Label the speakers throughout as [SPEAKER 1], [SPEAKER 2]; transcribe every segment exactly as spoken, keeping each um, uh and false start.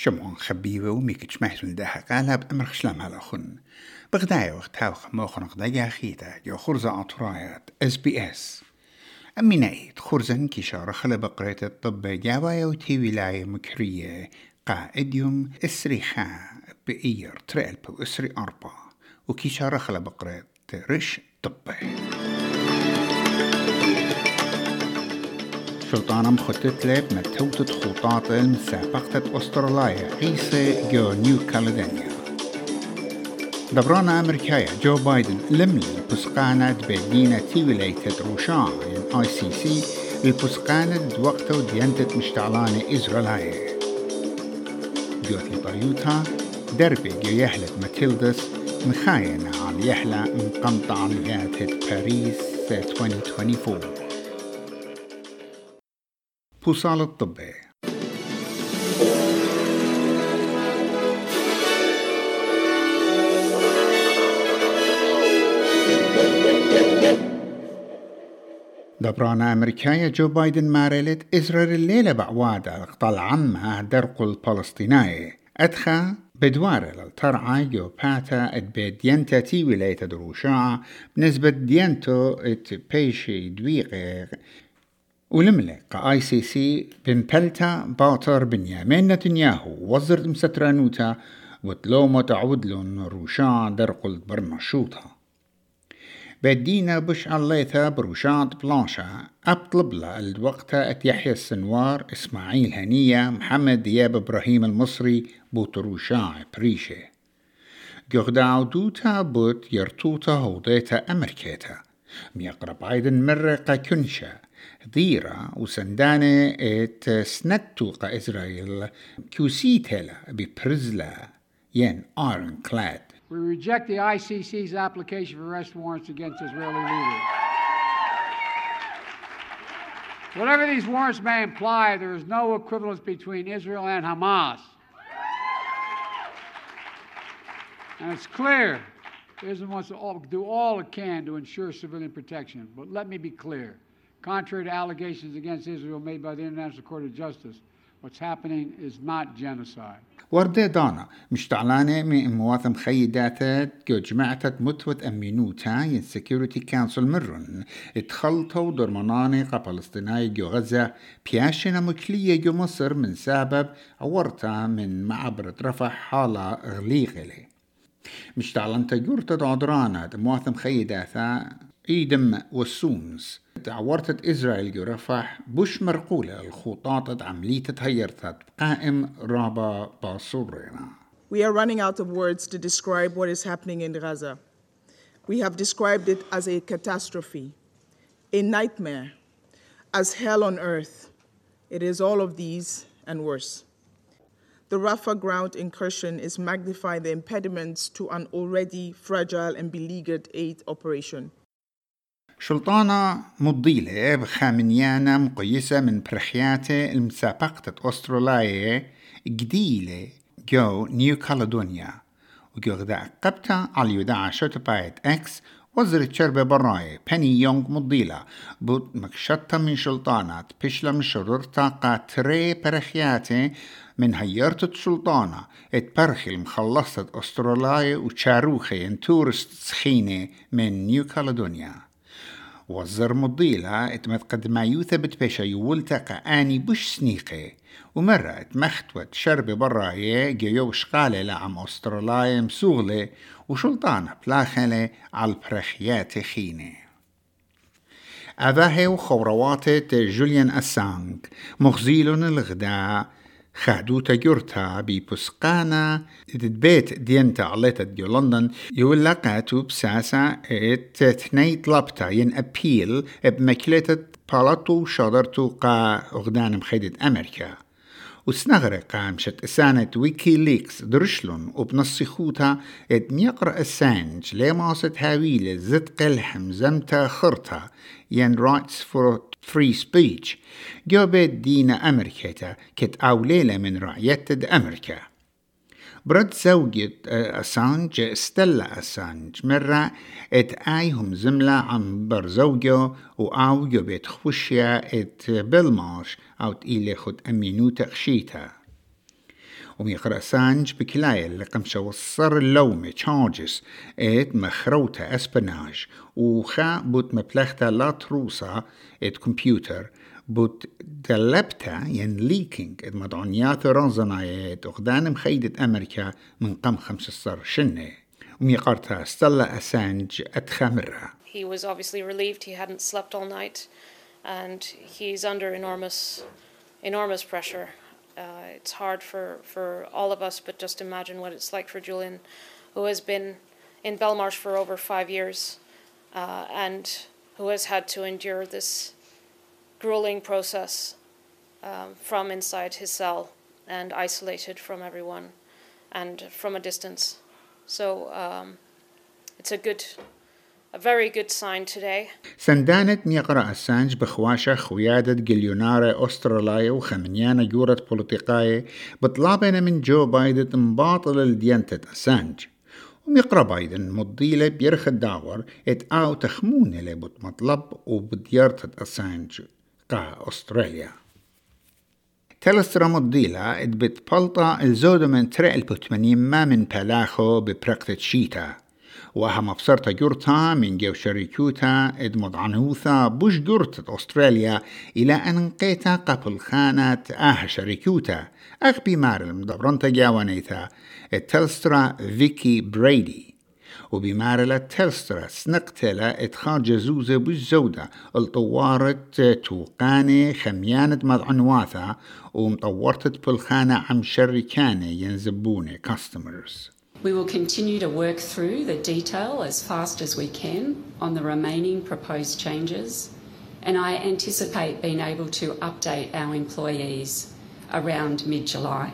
[SPEAKER 1] شمعون خبيبة وميكتش محسن داها قالها بأمر خشلام على خن بغداية وقت هاوخ موخنق دايا خيتا جو خرزة أطرايات اس بي اس أمي نايت خرزن كشارة خلى بقرية الطب جاوايا وتي ولاية مكرية قائديوم اسريخا بإير تريل بو اسري أربا وكشارة خلى بقرية رش طبي شلطانة مخطط لب متوتة خطاط المسابقة أستراليا عيسى جو نيو كاليدونيا دبرانا أمريكايا جو بايدن لملي بسقانة بدينة تي ولاية روشان ين آي سي سي البسقانة وقته ديانتة مشتعلانة إسرائيلية جوت لطريوتها دربي جو يحلة ماتيلدس مخاينة على يحلة مقمطة عمليات باريس ألفين وأربعة وعشرين بوصال الطبي دبرانا أمريكايا جو بايدن مارلت إسرائيل الليلة بعوادة اقطال عمها درق الفلسطينية أدخى بدوار للترعى جو باتا اتبدينتا تي ولاية دروشاع بنسبة دينتو ات بيشي دويغ ولملة قا آي سي سي بمبلتا باطر بنيامين نتنياهو وزرت مسترانوتا وتلومة تعودلون روشان درقل برنشوطها بدينا بش عليثا بروشات بلانشا أطلب له الوقت أتيحيى السنوار إسماعيل هنية محمد دياب إبراهيم المصري بوتروشا بريشة جغداو دوتا بوت يرتوتا هوديتا أمريكيتا ميقرب بايدن مرقا كنشا ذيرا وسندانة ات سنتو قا إسرائيل كيوسيتلا ببرزلا ين آرن كلاد.
[SPEAKER 2] We reject the I C C's application for arrest warrants against Israeli leaders. Whatever these warrants may imply, there is no equivalence between Israel and Hamas. And it's clear Israel wants to all, do all it can to ensure civilian protection. But let me be clear. Contrary to allegations against Israel made by the International Court of Justice, what's happening is not genocide.
[SPEAKER 1] وردة دانا مشتعلانة من مواثم خيداتت جو جماعتت متوت أمينوتا ين سيكوريتي كانسل مرن اتخلطوا درماناني قا فلسطيناي جو غزة بياشنا مكلية جو مصر من سبب عورتا من معبرة رفح حالة غليغلي مشتعلانتا جورتا دادرانا مواثم خيداتا إيدم والسومز تعورتت إسرائيل جو رفح بش مرقولة الخطاطة عملية تهيرتت قائم رابا باصورنا.
[SPEAKER 3] We are running out of words to describe what is happening in Gaza. We have described it as a catastrophe, a nightmare, as hell on earth. It is all of these and worse. The Rafah ground incursion is magnifying the impediments to an already fragile and beleaguered aid operation.
[SPEAKER 1] شلطانة مضيلة بخامنيانا مقيسة من برخياتة المسابقة أستراليا جديلة جو نيو كاليدونيا وجو غدا قبتا على يدعى شوتبايت اكس وزرت شربة براي بني يونغ مضيلة بود مكشطة من شلطانات بشلة من شرورتا قاتري برخياتة من هيرتة شلطانة اتبرخي المخلصة أستراليا وشاروخي ان تورست سخينة من نيو كاليدونيا وزر مضيلة اتمتقد ما يوثبت بيشا يولتقى آني بش سنيقي ومرة اتمختوت شرب براية جيو شقالة لعم أستراليا مسوغلة وشلطانة بلاخلة على البرخيات خينة أذاهي وخوروات جوليان أسانج مخزيلون الغداء خادوتا جورتا ببسقانا بيت دينتا عليتا ديو لندن يولقاتو بساسا ات تنيت لابتا ين أبيل بمكلتة بالاتو شادرتو قا أغدان مخيدة أمريكا وسنغرق قامشت إسانة ويكي ليكس درشلون وبنصيخوتا ات ميقرأ أسانج لماسة هاويلة زد قلحم زمتا خرطة ين Rights for Free Speech جوبت دينا أمريكا كت أوليلة من رعيتد أمريكا برد زوجة أسانج استلا أسانج مرة ات آيهم زملة عن بر زوجه وآو جوبت خوشيا ات بالماش أو تقيلي خد أمينو تخشيتا وميقرأ سانج بكلاية اللي قمشة وصر اللومة تشارجز ات مخروتة اسبناج وخا بوت مبلغتا لا تروسا ات كمبيوتر بوت دلبتا ين ليكينج ات مدعونيات رانزنايات اخدان مخيدة امريكا من قم خمس صر شنة وميقرتها ستلا اسانج اتخمرها.
[SPEAKER 4] He was obviously relieved he hadn't slept all night and he's under enormous enormous pressure. Uh, it's hard for, for all of us, but just imagine what it's like for Julian, who has been in Belmarsh for over five years uh, and who has had to endure this grueling process um, from inside his cell and isolated from everyone and from a distance. So um, it's a good, a very good sign today.
[SPEAKER 1] سندانت ميقرأ أسانج بخواشة خويادة جليونارة أسترالية وخمنيانة جورة بوليتيقاية بطلابنا من جو بايدن مباطل الديانتة أسانج وميقرأ بايدن مضيلة بيرخ الداور ات آو تخمونة لبط مطلب وبديارتة أسانج قا أستراليا. تلسترا مضيلة ات بتبلطة الزودة من ترع البتمانين ما من بلاخو ببرقتة شيتا وهم بصرت جورتا من جو شريكوتا ادمض عنوثا بوش جورتة أستراليا إلى أن انقيتا قبل خانة آه شريكوتا أخبي مار المدبرنتا جاوانيتا التلسترا فيكي بريدي وبمارلة تلسترا سنقتلا اتخار جزوزة بالزودة الطوارت توقاني خميانة مضعنواثا ومطورتت بالخانة عم شركانة ينزبوني customers.
[SPEAKER 5] We will continue to work through the detail as fast as we can on the remaining proposed changes, and I anticipate being able to update our employees around mid-July.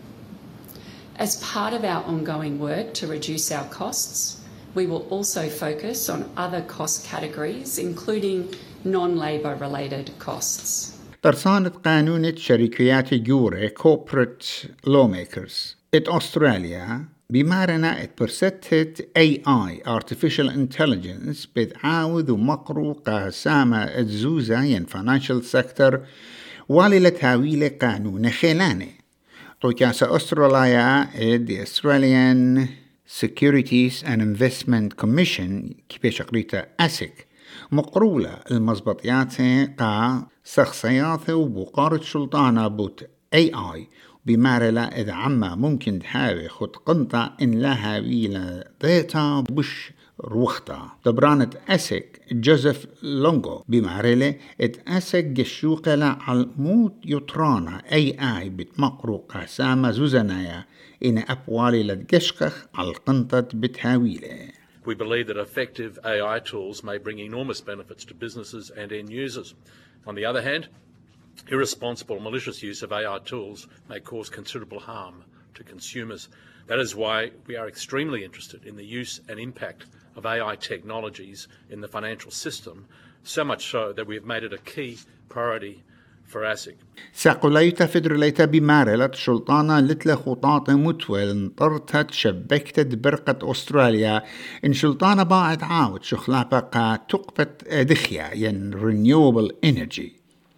[SPEAKER 5] As part of our ongoing work to reduce our costs, we will also focus on other cost categories, including non-labour related costs.
[SPEAKER 1] ترسانة قانون شركيات جورة corporate lawmakers ات أستراليا بمارنا ات برستت إيه آي Artificial Intelligence بتعاوذ ومقرو قاسامة اتزوزة ين financial sector والي لتاويل قانون خلاني طوكاسة أستراليا اد Australian Securities and Investment Commission كيفيش قريتا أسك مقرولة المزبطيات قا شخصيات وبقارة سلطانة بوت إيه آي بمارلة إذا عما ممكن تحاوي خد قنطة إن لها ويلا ديتا بش روختا دبرانة أسك جوزيف لونغو بمارلة إذ أسك جشوقة على موت يطرانا أي آي بتمقرو قاسامة زوزنايا إن أبوالي لتجشقخ على القنطة بتهاويله.
[SPEAKER 6] We believe that effective A I tools may bring enormous benefits to businesses and end users. On the other hand, irresponsible malicious use of A I tools may cause considerable harm to consumers. That is why we are extremely interested in the use and impact of A I technologies in the financial system, so much so that we have made it a key priority for ASIC.
[SPEAKER 1] ساقوليتا فدرليتا بمارلة شلطانة لتلا خطاط متول انطرتت شبكتت برقة أستراليا إن شلطانة باعت عاود شخلابة قا تقبت دخيا ين renewable energy.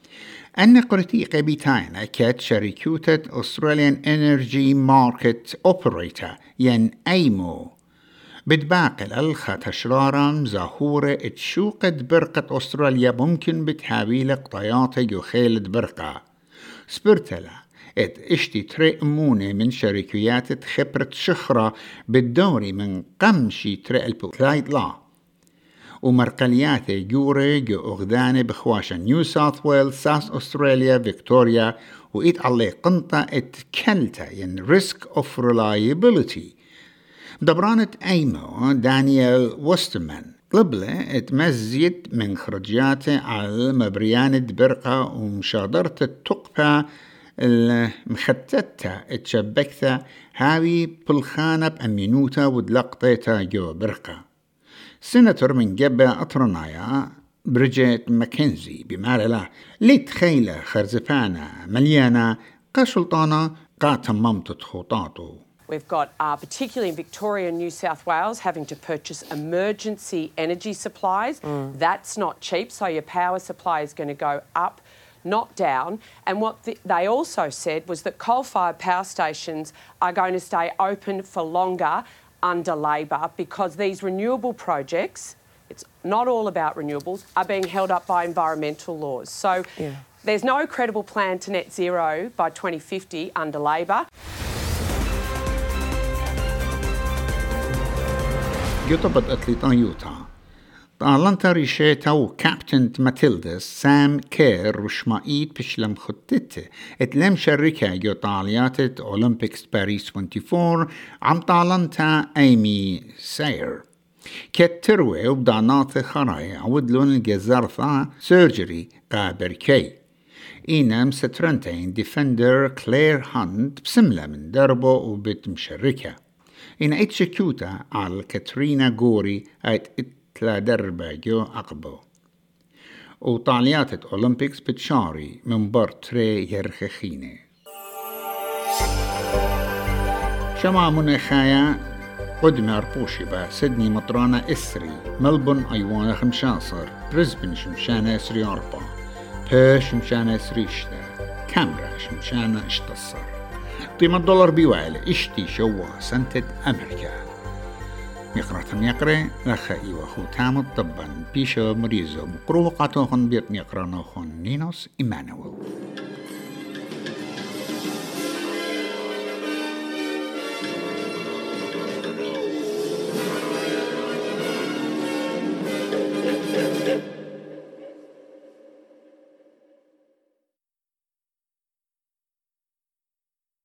[SPEAKER 1] أن قرتيقة بيتاينا كات شركوتة Australian Energy Market Operator ين أيمو بتباقل الخا تشرارم زهورة تشوقت برقة أستراليا ممكن بتحاويل قطيات يخيلت برقة سبرتلا ات اشتي ترئمونة من شركيات خبرة شخرة بالدوري من قمشي ترئل بلايد لا ومرقليات جوري جو أغداني بخواشا نيو ساوث ويلز ساوث أستراليا فيكتوريا وإيت عليه قنطة اتكلتا ين risk of reliability دبرانة أيمو دانيال وستمان قبله اتمزيت من خرجياته على مبريانة برقة ومشادرة التقفة المختتة اتشبكتها هاوي بالخانة بأمينوتا ودلقطيتا جو برقة. سيناتور من جبة أطرنايا بريجيت ماكنزي بمارلا لتخيلة خرزفانة مليانة قاشلطانة قاتممت خطاطو.
[SPEAKER 7] We've got, uh, particularly in Victoria and New South Wales, having to purchase emergency energy supplies. Mm. That's not cheap, so your power supply is going to go up not down. And what the, they also said was that coal-fired power stations are going to stay open for longer under Labor because these renewable projects, it's not all about renewables, are being held up by environmental laws. So yeah. There's no credible plan to net zero by twenty fifty under Labor.
[SPEAKER 1] يطبط أتليطان يوتا طالنتا ريشيتا وكابتن ماتيلدس سام كير وشمائيت بشلم خطته اتلم شركة جو طاليات أولمبيكس باريس أربعة وعشرين عم طالنتا أيمي ساير كتروي وبدانات خراي عودلون الجزارثا سيرجري قابر كي إينام سترنتين ديفندر كلير هاند بسملة من دربه وبيت مشركة إن اتشكوتا على كاترينا غوري ايت اتلا دربة جو أقبو وطاليات أولمبيكس بتشاري من برتري يرخخيني شمع مناخايا قدم أربوشي با سيدني مطرانة إسري ملبون أيوان خمشاصر بريسبن شمشانة إسري أربع بيش شمشانة إسري إشتا كاميرا شمشانة إشتصر قيمة الدولار بيوالي إشتي شوا سنتة أمريكا يقرأتم يقرأ لخائي وخو تامد طبا بيشو مريزو مقروقاتوخن بيت يقرأنوخن نينوس إيمانويل